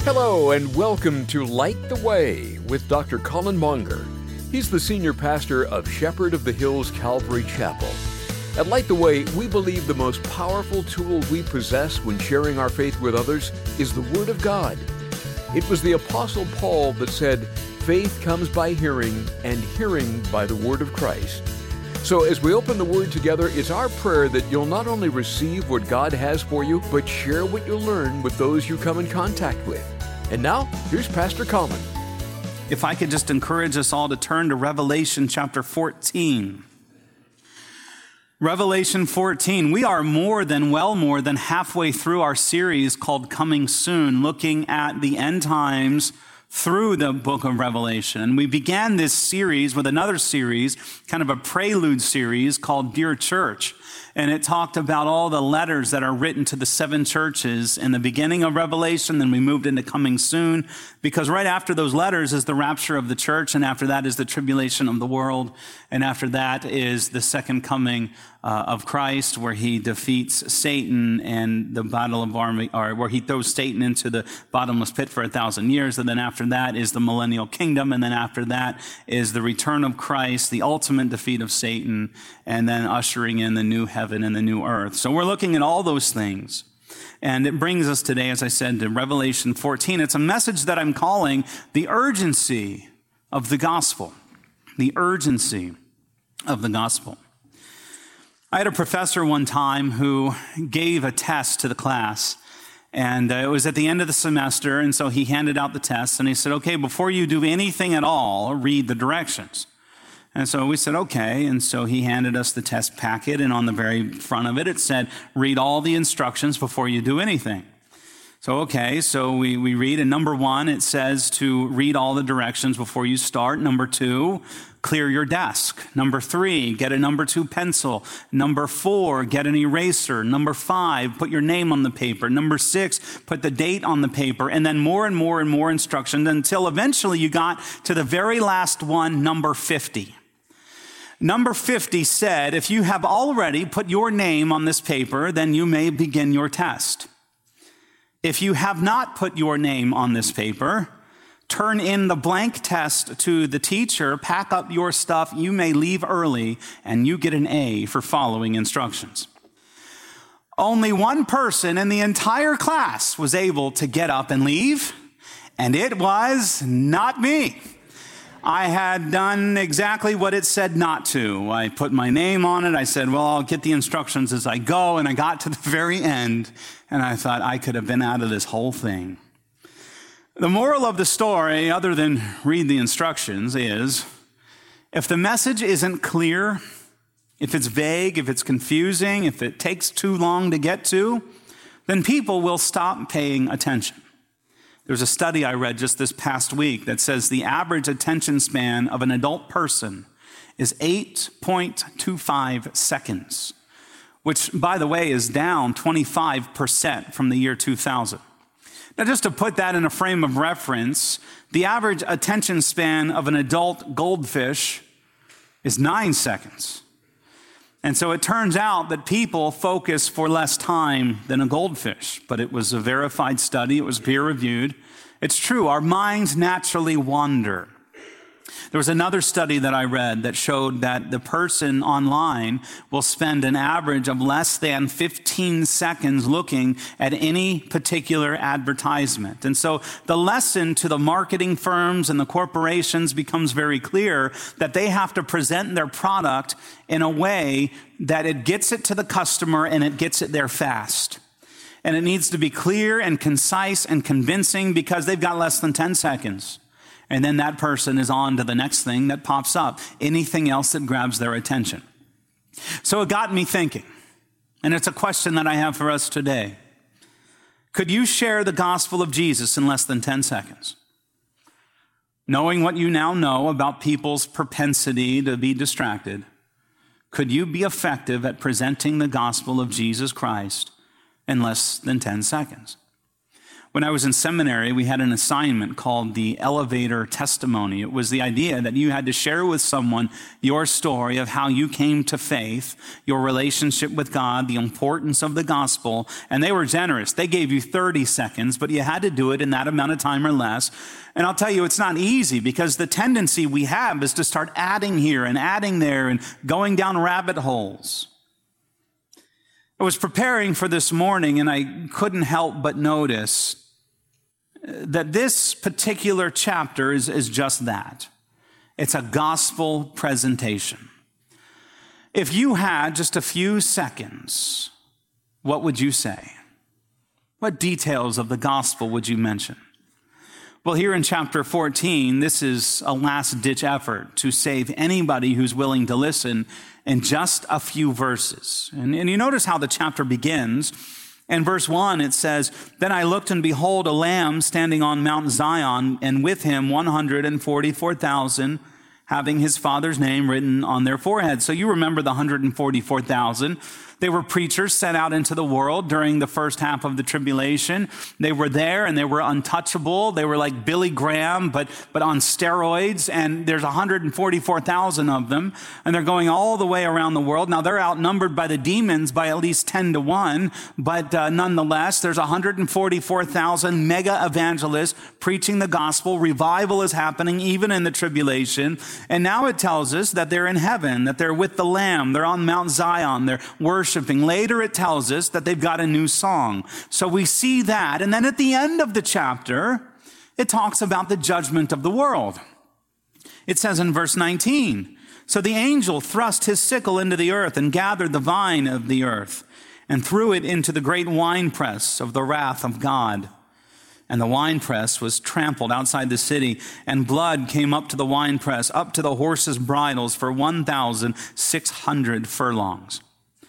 Hello and welcome to Light the Way with Dr. Colin Monger. He's the senior pastor of Shepherd of the Hills Calvary Chapel. At Light the Way, we believe the most powerful tool we possess when sharing our faith with others is the Word of God. It was the Apostle Paul that said, "Faith comes by hearing, and hearing by the Word of Christ." So as we open the Word together, it's our prayer that you'll not only receive what God has for you, but share what you learn with those you come in contact with. And now, here's Pastor Colin. If I could just encourage us all to turn to Revelation chapter 14. Revelation 14. We are more than halfway through our series called Coming Soon, looking at the end times through the book of Revelation. And we began this series with another series, kind of a prelude series called Dear Church. And it talked about all the letters that are written to the 7 churches in the beginning of Revelation. Then we moved into Coming Soon, because right after those letters is the rapture of the church, and after that is the tribulation of the world, and after that is the second coming of Christ, where he defeats Satan and the battle of army, or where he throws Satan into the bottomless pit for 1,000 years. And then after that is the millennial kingdom. And then after that is the return of Christ, the ultimate defeat of Satan, and then ushering in the new heaven and the new earth. So we're looking at all those things. And it brings us today, as I said, to Revelation 14. It's a message that I'm calling the urgency of the gospel. The urgency of the gospel. I had a professor one time who gave a test to the class, and it was at the end of the semester, and so he handed out the test, and he said, "Okay, before you do anything at all, read the directions." And so we said, okay, and so he handed us the test packet, and on the very front of it, it said, "Read all the instructions before you do anything." So, okay, so we read, and number 1, it says to read all the directions before you start. Number 2, clear your desk. Number 3, get a number 2 pencil. Number 4, get an eraser. Number 5, put your name on the paper. Number 6, put the date on the paper. And then more and more and more instructions until eventually you got to the very last one, number 50. Number 50 said, if you have already put your name on this paper, then you may begin your test. If you have not put your name on this paper, turn in the blank test to the teacher, pack up your stuff, you may leave early, and you get an A for following instructions. Only one person in the entire class was able to get up and leave, and it was not me. I had done exactly what it said not to. I put my name on it. I said, well, I'll get the instructions as I go. And I got to the very end, and I thought I could have been out of this whole thing. The moral of the story, other than read the instructions, is if the message isn't clear, if it's vague, if it's confusing, if it takes too long to get to, then people will stop paying attention. There's a study I read just this past week that says the average attention span of an adult person is 8.25 seconds, which, by the way, is down 25% from the year 2000. Now, just to put that in a frame of reference, the average attention span of an adult goldfish is 9 seconds. And so it turns out that people focus for less time than a goldfish, but it was a verified study. It was peer-reviewed. It's true. Our minds naturally wander. There was another study that I read that showed that the person online will spend an average of less than 15 seconds looking at any particular advertisement. And so the lesson to the marketing firms and the corporations becomes very clear that they have to present their product in a way that it gets it to the customer and it gets it there fast. And it needs to be clear and concise and convincing because they've got less than 10 seconds. And then that person is on to the next thing that pops up, anything else that grabs their attention. So it got me thinking, and it's a question that I have for us today. Could you share the gospel of Jesus in less than 10 seconds? Knowing what you now know about people's propensity to be distracted, could you be effective at presenting the gospel of Jesus Christ in less than 10 seconds? When I was in seminary, we had an assignment called the elevator testimony. It was the idea that you had to share with someone your story of how you came to faith, your relationship with God, the importance of the gospel, and they were generous. They gave you 30 seconds, but you had to do it in that amount of time or less. And I'll tell you, it's not easy because the tendency we have is to start adding here and adding there and going down rabbit holes. I was preparing for this morning and I couldn't help but notice that this particular chapter is just that. It's a gospel presentation. If you had just a few seconds, what would you say? What details of the gospel would you mention? Well, here in chapter 14, this is a last-ditch effort to save anybody who's willing to listen in just a few verses. And you notice how the chapter begins. In verse 1, it says, "Then I looked, and behold, a lamb standing on Mount Zion, and with him 144,000, having his father's name written on their foreheads." So you remember the 144,000. They were preachers sent out into the world during the first half of the tribulation. They were there and they were untouchable. They were like Billy Graham, but on steroids. And there's 144,000 of them. And they're going all the way around the world. Now they're outnumbered by the demons by at least 10 to 1. But nonetheless, there's 144,000 mega evangelists preaching the gospel. Revival is happening even in the tribulation. And now it tells us that they're in heaven, that they're with the Lamb. They're on Mount Zion. They're worshiping. Later it tells us that they've got a new song. So we see that. And then at the end of the chapter, it talks about the judgment of the world. It says in verse 19, "So the angel thrust his sickle into the earth and gathered the vine of the earth and threw it into the great winepress of the wrath of God. And the winepress was trampled outside the city, and blood came up to the winepress, up to the horses' bridles for 1,600 furlongs."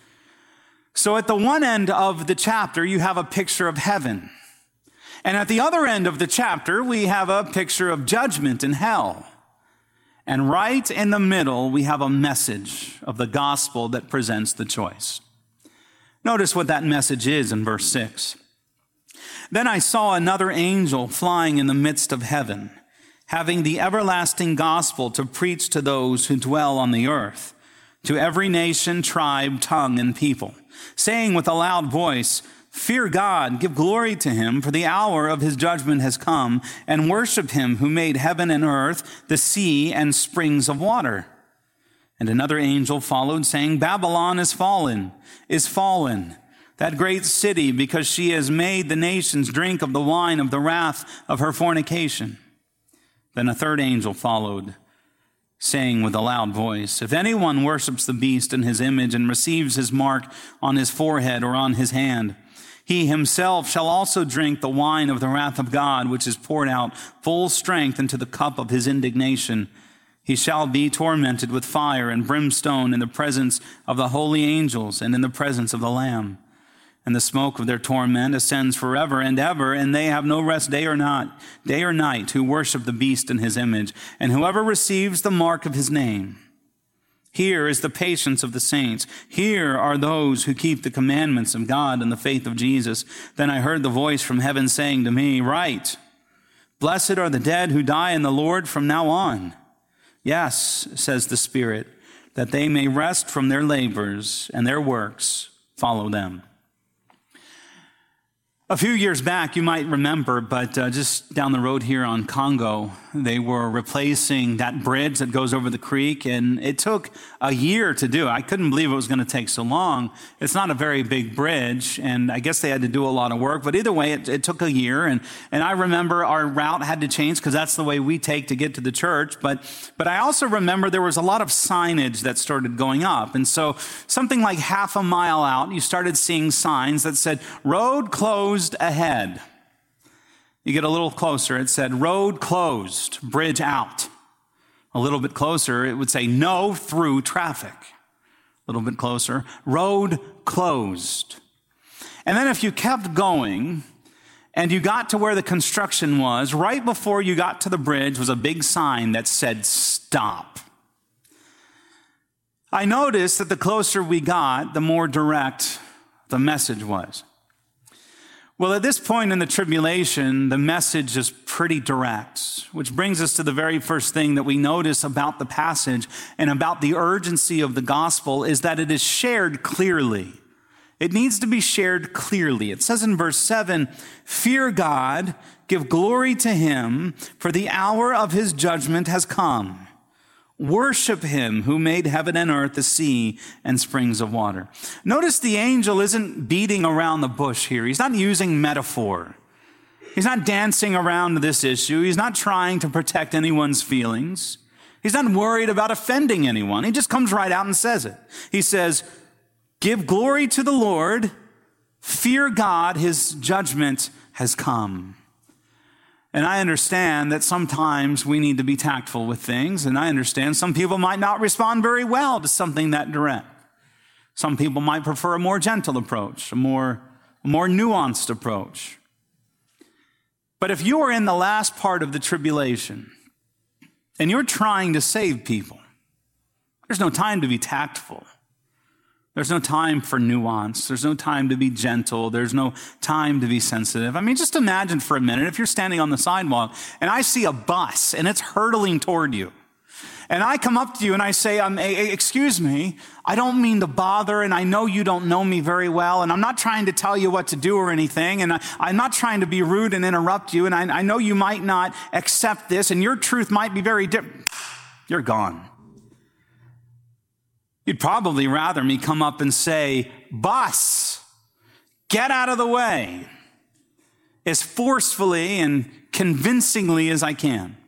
So at the one end of the chapter, you have a picture of heaven. And at the other end of the chapter, we have a picture of judgment in hell. And right in the middle, we have a message of the gospel that presents the choice. Notice what that message is in verse 6. "Then I saw another angel flying in the midst of heaven, having the everlasting gospel to preach to those who dwell on the earth, to every nation, tribe, tongue, and people, saying with a loud voice, 'Fear God, give glory to him, for the hour of his judgment has come, and worship him who made heaven and earth, the sea, and springs of water.' And another angel followed, saying, 'Babylon is fallen, that great city, because she has made the nations drink of the wine of the wrath of her fornication.' Then a third angel followed, saying with a loud voice, 'If anyone worships the beast in his image and receives his mark on his forehead or on his hand, he himself shall also drink the wine of the wrath of God, which is poured out full strength into the cup of his indignation. He shall be tormented with fire and brimstone in the presence of the holy angels and in the presence of the Lamb. And the smoke of their torment ascends forever and ever, and they have no rest day or night, who worship the beast in his image, and whoever receives the mark of his name. Here is the patience of the saints. Here are those who keep the commandments of God and the faith of Jesus.' Then I heard the voice from heaven saying to me, 'Write, blessed are the dead who die in the Lord from now on. Yes,' says the Spirit, 'that they may rest from their labors, and their works follow them.'" A few years back, you might remember, but just down the road here on Congo, they were replacing that bridge that goes over the creek, and it took a year to do. I couldn't believe it was going to take so long. It's not a very big bridge, and I guess they had to do a lot of work, but either way, it took a year, and I remember our route had to change because that's the way we take to get to the church, but I also remember there was a lot of signage that started going up, and so something like half a mile out, you started seeing signs that said, "Road closed ahead." You get a little closer, it said, "Road closed, bridge out." A little bit closer, it would say, "No through traffic." A little bit closer, "Road closed." And then if you kept going and you got to where the construction was, right before you got to the bridge was a big sign that said, "Stop." I noticed that the closer we got, the more direct the message was. Well, at this point in the tribulation, the message is pretty direct, which brings us to the very first thing that we notice about the passage and about the urgency of the gospel is that it is shared clearly. It needs to be shared clearly. It says in verse 7, "Fear God, give glory to him, for the hour of his judgment has come. Worship him who made heaven and earth, the sea, and springs of water." Notice the angel isn't beating around the bush here. He's not using metaphor. He's not dancing around this issue. He's not trying to protect anyone's feelings. He's not worried about offending anyone. He just comes right out and says it. He says, "Give glory to the Lord, fear God, his judgment has come." And I understand that sometimes we need to be tactful with things, and I understand some people might not respond very well to something that direct. Some people might prefer a more gentle approach, a more nuanced approach. But if you are in the last part of the tribulation and you're trying to save people, there's no time to be tactful. There's no time for nuance. There's no time to be gentle. There's no time to be sensitive. I mean, just imagine for a minute if you're standing on the sidewalk and I see a bus and it's hurtling toward you. And I come up to you and I say, excuse me, I don't mean to bother, and I know you don't know me very well, and I'm not trying to tell you what to do or anything, and I'm not trying to be rude and interrupt you, and I know you might not accept this, and your truth might be very different. You're gone. You'd probably rather me come up and say, "Bus, get out of the way," as forcefully and convincingly as I can.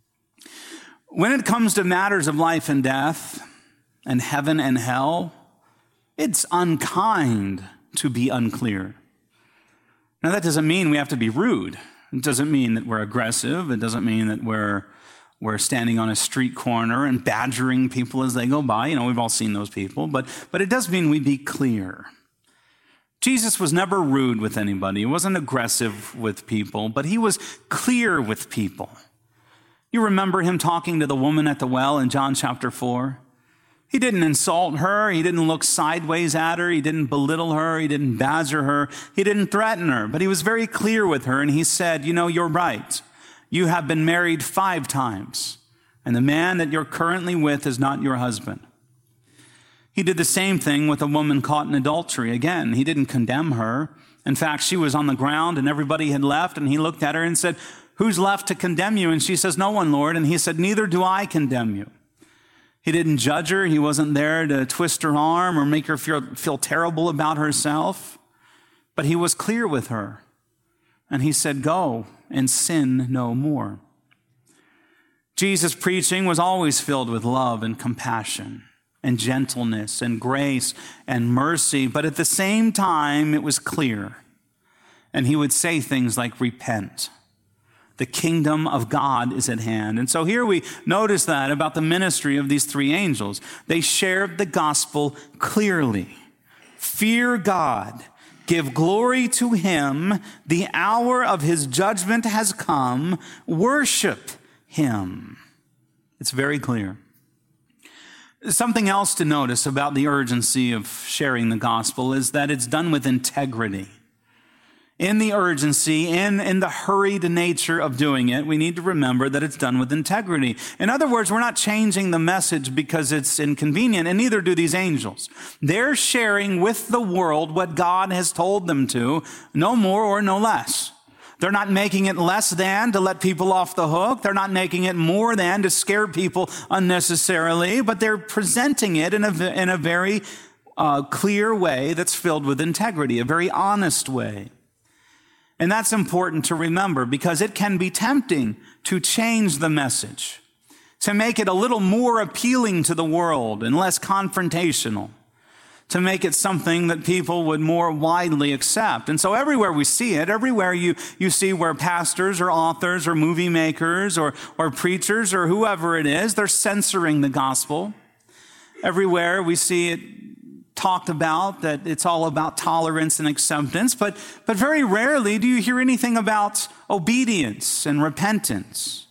When it comes to matters of life and death and heaven and hell, it's unkind to be unclear. Now, that doesn't mean we have to be rude. It doesn't mean that we're aggressive. It doesn't mean that we're standing on a street corner and badgering people as they go by. You know, we've all seen those people. But it does mean we be clear. Jesus was never rude with anybody. He wasn't aggressive with people, but he was clear with people. You remember him talking to the woman at the well in John chapter 4? He didn't insult her. He didn't look sideways at her. He didn't belittle her. He didn't badger her. He didn't threaten her. But he was very clear with her, and he said, "You know, you're right. You have been married 5 times, and the man that you're currently with is not your husband." He did the same thing with a woman caught in adultery. Again, he didn't condemn her. In fact, she was on the ground and everybody had left, and he looked at her and said, "Who's left to condemn you?" And she says, "No one, Lord." And he said, "Neither do I condemn you." He didn't judge her. He wasn't there to twist her arm or make her feel terrible about herself. But he was clear with her. And he said, "Go and sin no more." Jesus' preaching was always filled with love and compassion and gentleness and grace and mercy, but at the same time, it was clear. And he would say things like, "Repent. The kingdom of God is at hand." And so here we notice that about the ministry of these 3 angels. They shared the gospel clearly. Fear God. Give glory to him. The hour of his judgment has come. Worship him. It's very clear. Something else to notice about the urgency of sharing the gospel is that it's done with integrity. In the urgency, in the hurried nature of doing it, we need to remember that it's done with integrity. In other words, we're not changing the message because it's inconvenient, and neither do these angels. They're sharing with the world what God has told them to, no more or no less. They're not making it less than to let people off the hook. They're not making it more than to scare people unnecessarily, but they're presenting it in a very clear way that's filled with integrity, a very honest way. And that's important to remember because it can be tempting to change the message, to make it a little more appealing to the world and less confrontational, to make it something that people would more widely accept. And so everywhere we see it, everywhere you see where pastors or authors or movie makers or preachers or whoever it is, they're censoring the gospel. Everywhere we see it talked about that it's all about tolerance and acceptance, but very rarely do you hear anything about obedience and repentance.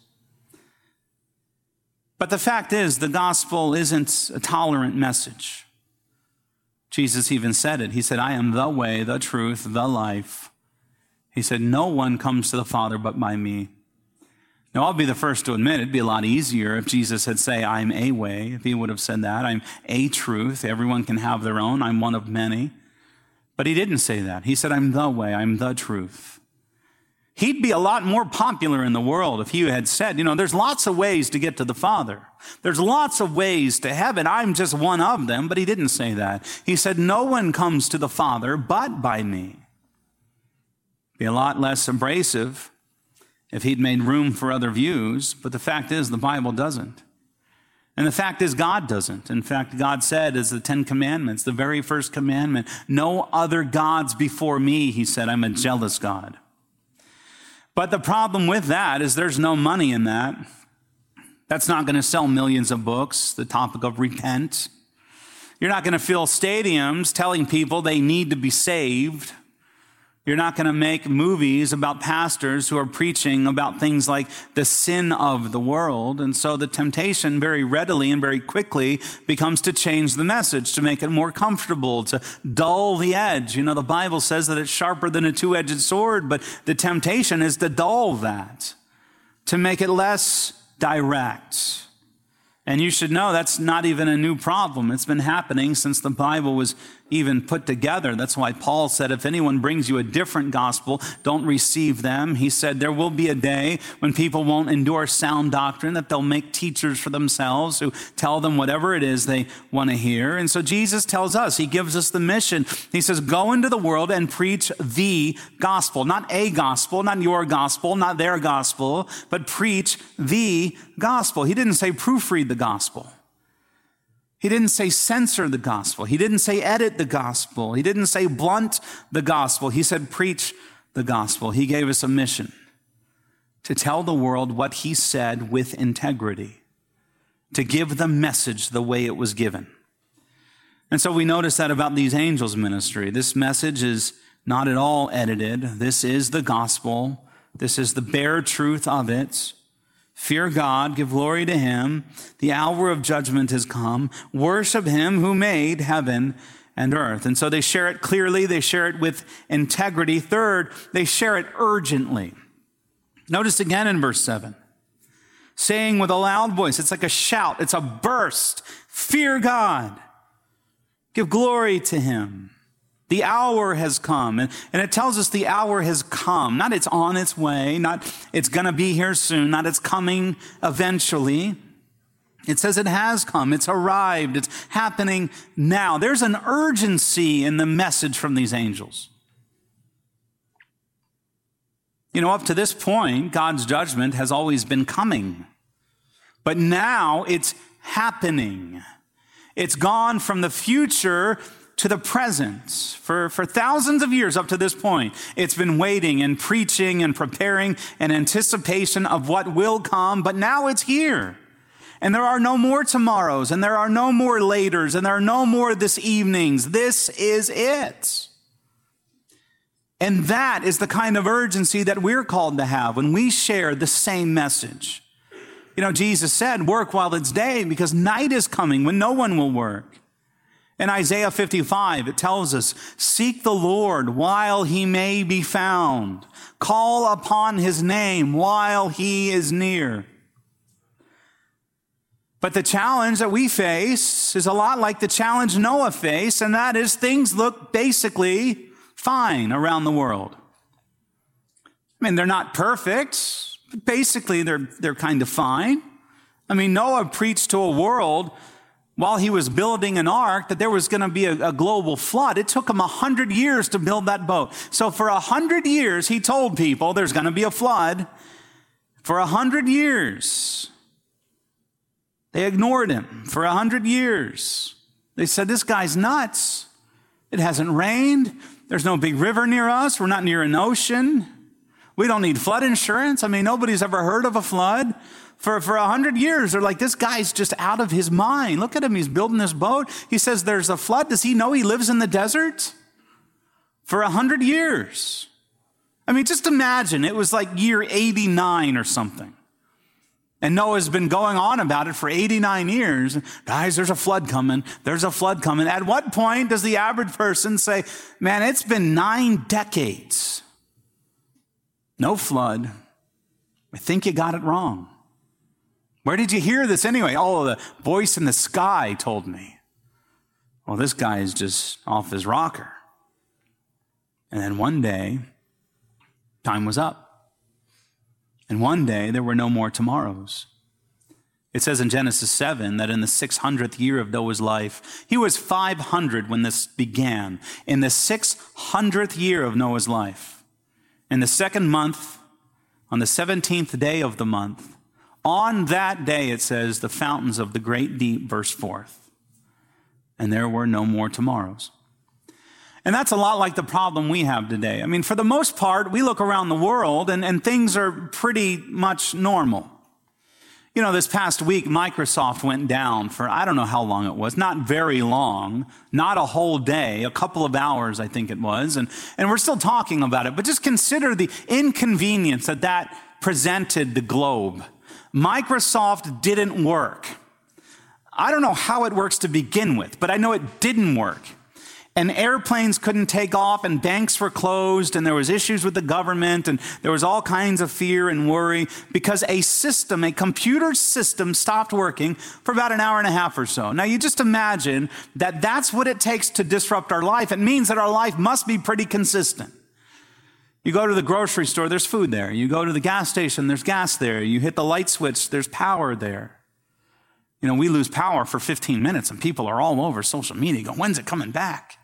But the fact is, the gospel isn't a tolerant message. Jesus even said it. He said, "I am the way, the truth, the life. He said, no one comes to the Father but by me. Now, I'll be the first to admit it'd be a lot easier if Jesus had said, I'm a way. If he would have said that, I'm a truth. Everyone can have their own. I'm one of many. But he didn't say that. He said, I'm the way. I'm the truth. He'd be a lot more popular in the world if he had said, there's lots of ways to get to the Father. There's lots of ways to heaven. I'm just one of them. But he didn't say that. He said, no one comes to the Father but by me. Be a lot less abrasive if he'd made room for other views. But the fact is, the Bible doesn't. And the fact is, God doesn't. In fact, God said, as the 10 Commandments, the very first commandment, no other gods before me, he said, I'm a jealous God. But the problem with that is there's no money in that. That's not going to sell millions of books, the topic of repent. You're not going to fill stadiums telling people they need to be saved. You're not going to make movies about pastors who are preaching about things like the sin of the world. And so the temptation very readily and very quickly becomes to change the message, to make it more comfortable, to dull the edge. The Bible says that it's sharper than a two-edged sword, but the temptation is to dull that, to make it less direct. And you should know that's not even a new problem. It's been happening since the Bible was even put together. That's why Paul said, if anyone brings you a different gospel, don't receive them. He said there will be a day when people won't endure sound doctrine, that they'll make teachers for themselves who tell them whatever it is they want to hear. And so Jesus tells us, he gives us the mission. He says, go into the world and preach the gospel, not a gospel, not your gospel, not their gospel, but preach the gospel. He didn't say proofread the gospel. He didn't say censor the gospel. He didn't say edit the gospel. He didn't say blunt the gospel. He said preach the gospel. He gave us a mission to tell the world what he said with integrity, to give the message the way it was given. And so we notice that about these angels' ministry. This message is not at all edited. This is the gospel. This is the bare truth of it. Fear God, give glory to him. The hour of judgment has come. Worship him who made heaven and earth. And so they share it clearly. They share it with integrity. Third, they share it urgently. Notice again in verse 7, saying with a loud voice, it's like a shout. It's a burst. Fear God. Give glory to him. The hour has come. And it tells us the hour has come. Not it's on its way, not it's going to be here soon, not it's coming eventually. It says it has come. It's arrived. It's happening now. There's an urgency in the message from these angels. Up to this point, God's judgment has always been coming. But now it's happening. It's gone from the future to the present. For thousands of years up to this point, it's been waiting and preaching and preparing in anticipation of what will come, but now it's here. And there are no more tomorrows, and there are no more laters, and there are no more this evenings. This is it. And that is the kind of urgency that we're called to have when we share the same message. Jesus said, work while it's day, because night is coming when no one will work. In Isaiah 55, it tells us, seek the Lord while he may be found. Call upon his name while he is near. But the challenge that we face is a lot like the challenge Noah faced, and that is things look basically fine around the world. They're not perfect, but basically they're kind of fine. Noah preached to a world while he was building an ark that there was going to be a global flood. It took him 100 years to build that boat. So for 100 years, he told people there's going to be a flood. For 100 years, they ignored him. For 100 years, they said, this guy's nuts. It hasn't rained. There's no big river near us. We're not near an ocean. We don't need flood insurance. Nobody's ever heard of a flood. For 100 years, they're like, this guy's just out of his mind. Look at him. He's building this boat. He says there's a flood. Does he know he lives in the desert? For 100 years. Just imagine. It was like year 89 or something. And Noah's been going on about it for 89 years. Guys, there's a flood coming. There's a flood coming. At what point does the average person say, man, it's been 9 decades No flood. I think you got it wrong. Where did you hear this anyway? Oh, the voice in the sky told me. Well, this guy is just off his rocker. And then one day, time was up. And one day, there were no more tomorrows. It says in Genesis 7 that in the 600th year of Noah's life, he was 500 when this began. In the 600th year of Noah's life, in the second month, on the 17th day of the month, on that day, it says, the fountains of the great deep burst forth. And there were no more tomorrows. And that's a lot like the problem we have today. I mean, for the most part, we look around the world and things are pretty much normal. You know, this past week, Microsoft went down for, I don't know how long it was, not very long, not a whole day, a couple of hours, I think it was. And we're still talking about it, but just consider the inconvenience that presented the globe. Microsoft didn't work. I don't know how it works to begin with, but I know it didn't work. And airplanes couldn't take off, and banks were closed, and there was issues with the government, and there was all kinds of fear and worry because a computer system stopped working for about an hour and a half or so. Now, you just imagine that that's what it takes to disrupt our life. It means that our life must be pretty consistent. You go to the grocery store, there's food there. You go to the gas station, there's gas there. You hit the light switch, there's power there. You know, we lose power for 15 minutes, and people are all over social media going, when's it coming back?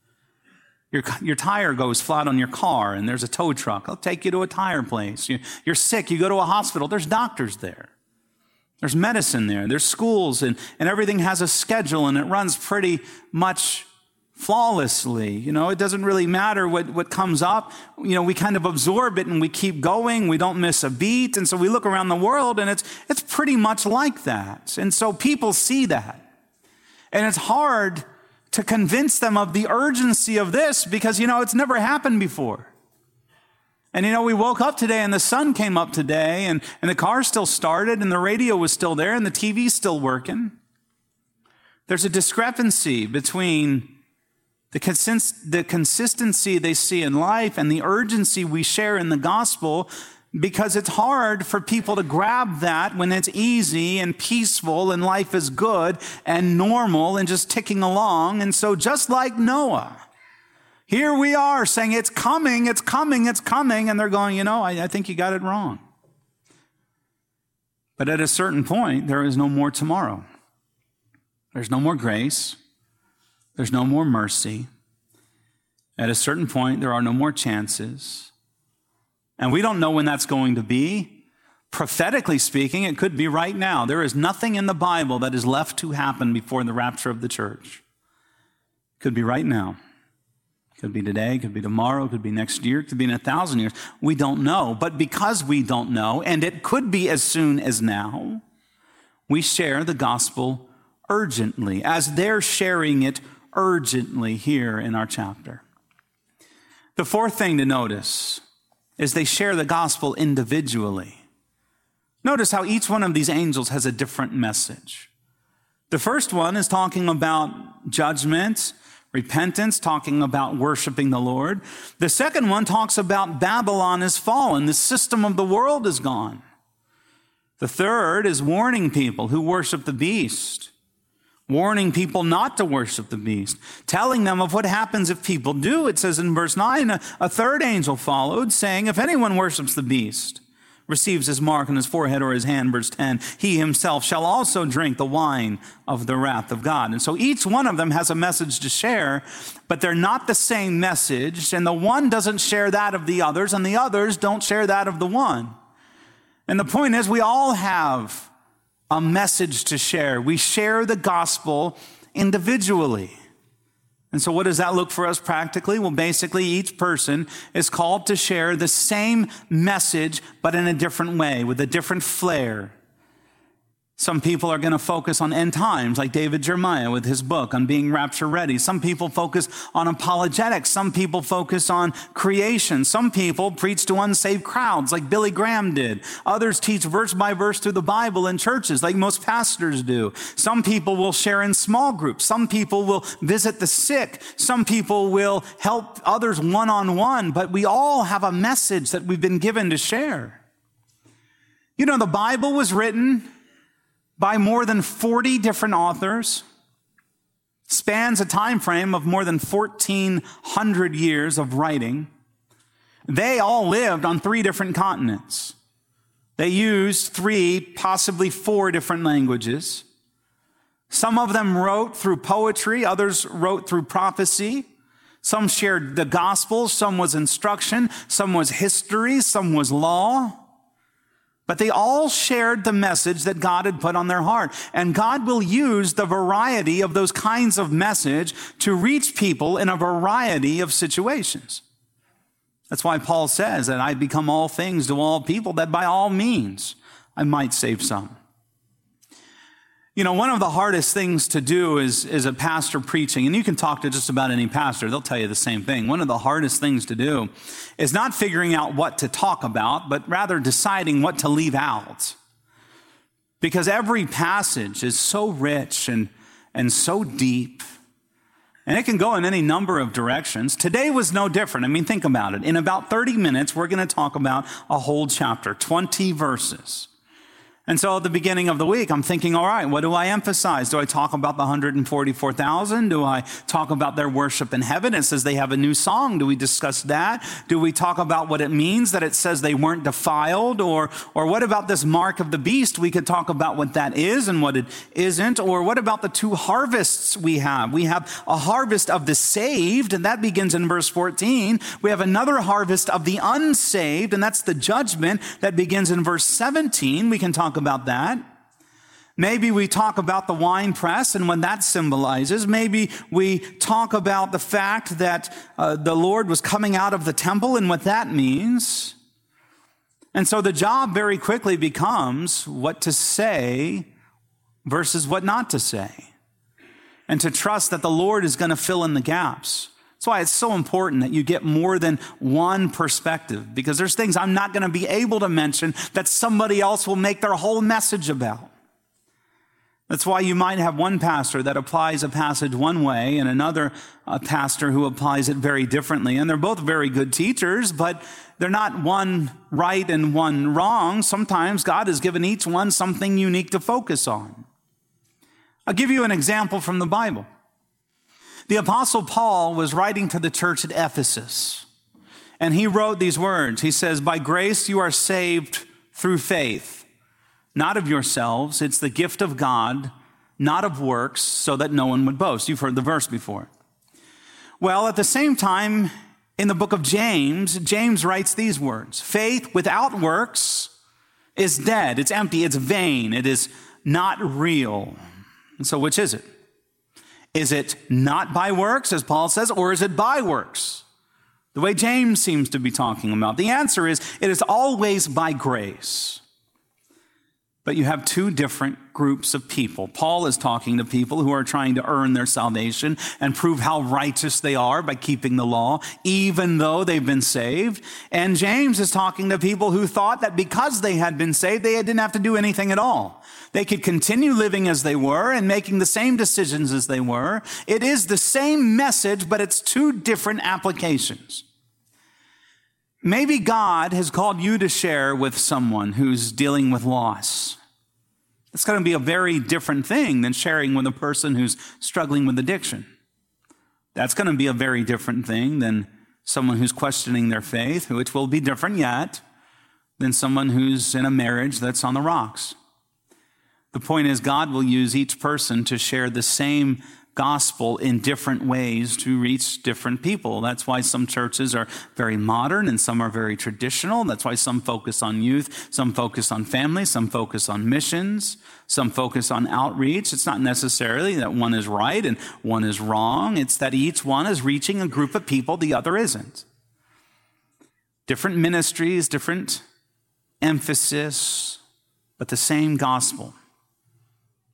Your tire goes flat on your car, and there's a tow truck. I'll take you to a tire place. You're sick. You go to a hospital. There's doctors there. There's medicine there. There's schools, and everything has a schedule, and it runs pretty much flawlessly. You know, it doesn't really matter what comes up. You know, we kind of absorb it, and we keep going. We don't miss a beat. And so we look around the world, and it's pretty much like that. And so people see that. And it's hard to convince them of the urgency of this because, you know, it's never happened before. And, you know, we woke up today and the sun came up today and the car still started and the radio was still there and the TV's still working. There's a discrepancy between the consistency they see in life and the urgency we share in the gospel, because it's hard for people to grab that when it's easy and peaceful and life is good and normal and just ticking along. And so just like Noah, here we are saying it's coming, it's coming, it's coming. And they're going, you know, I think you got it wrong. But at a certain point, there is no more tomorrow. There's no more grace. There's no more mercy. At a certain point, there are no more chances. And we don't know when that's going to be. Prophetically speaking, it could be right now. There is nothing in the Bible that is left to happen before the rapture of the church. It could be right now. It could be today, it could be tomorrow, it could be next year, it could be in 1,000 years. We don't know. But because we don't know, and it could be as soon as now, we share the gospel urgently, as they're sharing it urgently here in our chapter. The fourth thing to notice is they share the gospel individually. Notice how each one of these angels has a different message. The first one is talking about judgment, repentance, talking about worshiping the Lord. The second one talks about Babylon is fallen, the system of the world is gone. The third is warning people who worship the beast, warning people not to worship the beast, telling them of what happens if people do. It says in verse 9, a third angel followed, saying, if anyone worships the beast, receives his mark on his forehead or his hand, verse 10, he himself shall also drink the wine of the wrath of God. And so each one of them has a message to share, but they're not the same message, and the one doesn't share that of the others, and the others don't share that of the one. And the point is, we all have a message to share. We share the gospel individually. And so what does that look for us practically? Well, basically, each person is called to share the same message, but in a different way, with a different flair. Some people are going to focus on end times, like David Jeremiah with his book on being rapture ready. Some people focus on apologetics. Some people focus on creation. Some people preach to unsaved crowds, like Billy Graham did. Others teach verse by verse through the Bible in churches, like most pastors do. Some people will share in small groups. Some people will visit the sick. Some people will help others one-on-one. But we all have a message that we've been given to share. You know, the Bible was written by more than 40 different authors, spans a time frame of more than 1,400 years of writing. They all lived on 3 different continents. They used 3, possibly 4 different languages. Some of them wrote through poetry, others wrote through prophecy. Some shared the gospel, some was instruction, some was history, some was law. But they all shared the message that God had put on their heart. And God will use the variety of those kinds of message to reach people in a variety of situations. That's why Paul says that I become all things to all people, that by all means I might save some. You know, one of the hardest things to do is a pastor preaching, and you can talk to just about any pastor, they'll tell you the same thing. One of the hardest things to do is not figuring out what to talk about, but rather deciding what to leave out. Because every passage is so rich and so deep, and it can go in any number of directions. Today was no different. I mean, think about it. In about 30 minutes, we're going to talk about a whole chapter, 20 verses. And so at the beginning of the week, I'm thinking, all right, what do I emphasize? Do I talk about the 144,000? Do I talk about their worship in heaven? It says they have a new song. Do we discuss that? Do we talk about what it means that it says they weren't defiled? Or what about this mark of the beast? We could talk about what that is and what it isn't. Or what about the 2 harvests we have? We have a harvest of the saved, and that begins in verse 14. We have another harvest of the unsaved, and that's the judgment that begins in verse 17. We can talk about that. Maybe we talk about the winepress and what that symbolizes. Maybe we talk about the fact that the Lord was coming out of the temple and what that means. And so the job very quickly becomes what to say versus what not to say. And to trust that the Lord is going to fill in the gaps. That's why it's so important that you get more than one perspective, because there's things I'm not going to be able to mention that somebody else will make their whole message about. That's why you might have one pastor that applies a passage one way and another pastor who applies it very differently. And they're both very good teachers, but they're not one right and one wrong. Sometimes God has given each one something unique to focus on. I'll give you an example from the Bible. The Apostle Paul was writing to the church at Ephesus, and he wrote these words. He says, by grace you are saved through faith, not of yourselves. It's the gift of God, not of works, so that no one would boast. You've heard the verse before. Well, at the same time, in the book of James, James writes these words. Faith without works is dead. It's empty. It's vain. It is not real. And so which is it? Is it not by works, as Paul says, or is it by works? The way James seems to be talking about. The answer is, it is always by grace. But you have 2 different groups of people. Paul is talking to people who are trying to earn their salvation and prove how righteous they are by keeping the law, even though they've been saved. And James is talking to people who thought that because they had been saved, they didn't have to do anything at all. They could continue living as they were and making the same decisions as they were. It is the same message, but it's 2 different applications. Maybe God has called you to share with someone who's dealing with loss. It's going to be a very different thing than sharing with a person who's struggling with addiction. That's going to be a very different thing than someone who's questioning their faith, which will be different yet than someone who's in a marriage that's on the rocks. The point is, God will use each person to share the same gospel in different ways to reach different people. That's why some churches are very modern and some are very traditional. That's why some focus on youth, some focus on family, some focus on missions, some focus on outreach. It's not necessarily that one is right and one is wrong. It's that each one is reaching a group of people the other isn't. Different ministries, different emphasis, but the same gospel.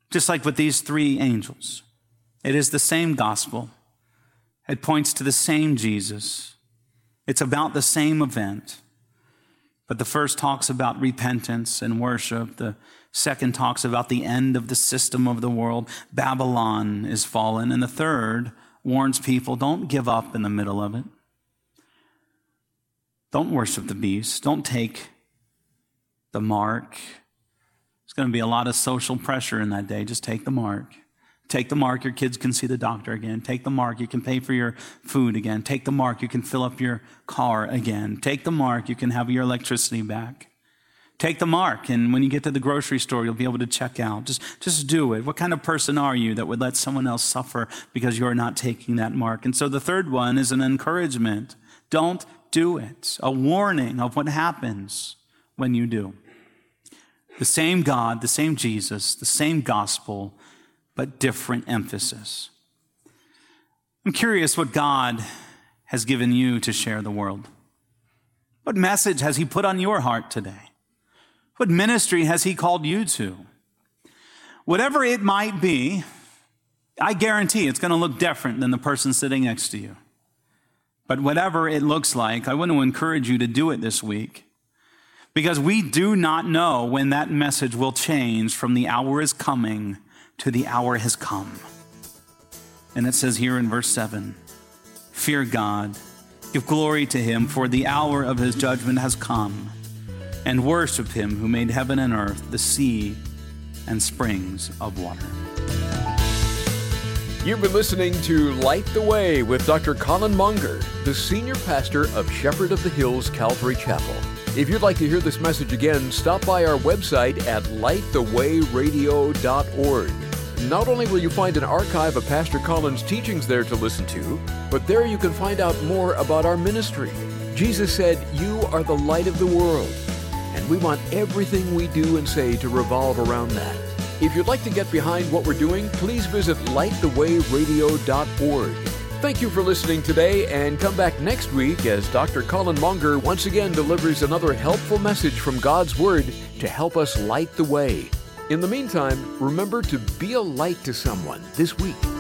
Just like with these three angels. It is the same gospel. It points to the same Jesus. It's about the same event. But the first talks about repentance and worship. The second talks about the end of the system of the world. Babylon is fallen. And the third warns people, don't give up in the middle of it. Don't worship the beast. Don't take the mark. There's going to be a lot of social pressure in that day. Just take the mark. Take the mark, your kids can see the doctor again. Take the mark, you can pay for your food again. Take the mark, you can fill up your car again. Take the mark, you can have your electricity back. Take the mark, and when you get to the grocery store, you'll be able to check out. Just do it. What kind of person are you that would let someone else suffer because you're not taking that mark? And so the third one is an encouragement. Don't do it. A warning of what happens when you do. The same God, the same Jesus, the same gospel, but different emphasis. I'm curious what God has given you to share the world. What message has he put on your heart today? What ministry has he called you to? Whatever it might be, I guarantee it's going to look different than the person sitting next to you. But whatever it looks like, I want to encourage you to do it this week. Because we do not know when that message will change from the hour is coming to the hour has come. And it says here in verse 7, fear God, give glory to him, for the hour of his judgment has come, and worship him who made heaven and earth, the sea, and springs of water. You've been listening to Light the Way with Dr. Colin Monger, the senior pastor of Shepherd of the Hills Calvary Chapel. If you'd like to hear this message again, stop by our website at lightthewayradio.org. Not only will you find an archive of Pastor Colin's teachings there to listen to, but there you can find out more about our ministry. Jesus said, "You are the light of the world," and we want everything we do and say to revolve around that. If you'd like to get behind what we're doing, please visit lightthewayradio.org. Thank you for listening today, and come back next week as Dr. Colin Monger once again delivers another helpful message from God's Word to help us light the way. In the meantime, remember to be a light to someone this week.